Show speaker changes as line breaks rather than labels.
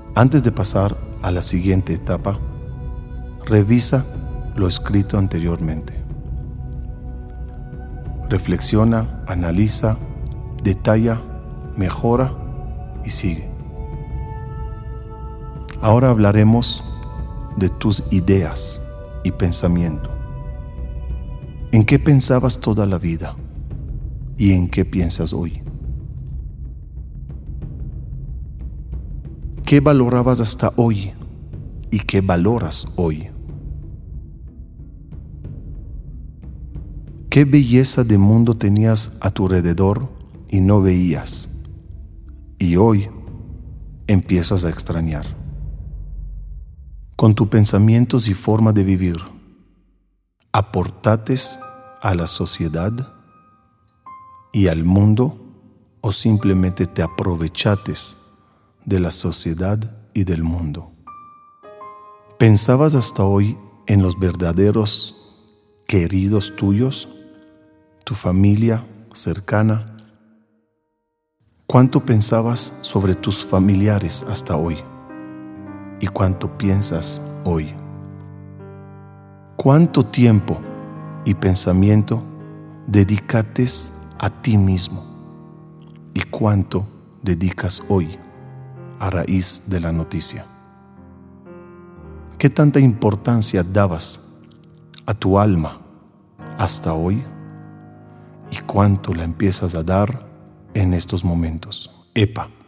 Antes de pasar a la siguiente etapa, revisa lo escrito anteriormente. Reflexiona, analiza, detalla, mejora y sigue. Ahora hablaremos de tus ideas y pensamiento. ¿En qué pensabas toda la vida y en qué piensas hoy? ¿Qué valorabas hasta hoy y qué valoras hoy? ¿Qué belleza de mundo tenías a tu alrededor y no veías? Y hoy empiezas a extrañar. Con tus pensamientos y forma de vivir, ¿aportates a la sociedad y al mundo o simplemente te aprovechates de la sociedad y del mundo? ¿Pensabas hasta hoy en los verdaderos queridos tuyos, tu familia cercana? ¿Cuánto pensabas sobre tus familiares hasta hoy? ¿Y cuánto piensas hoy? ¿Cuánto tiempo y pensamiento dedicates a ti mismo? ¿Y cuánto dedicas hoy a raíz de la noticia? ¿Qué tanta importancia dabas a tu alma hasta hoy? ¿Y cuánto la empiezas a dar en estos momentos? ¡Epa!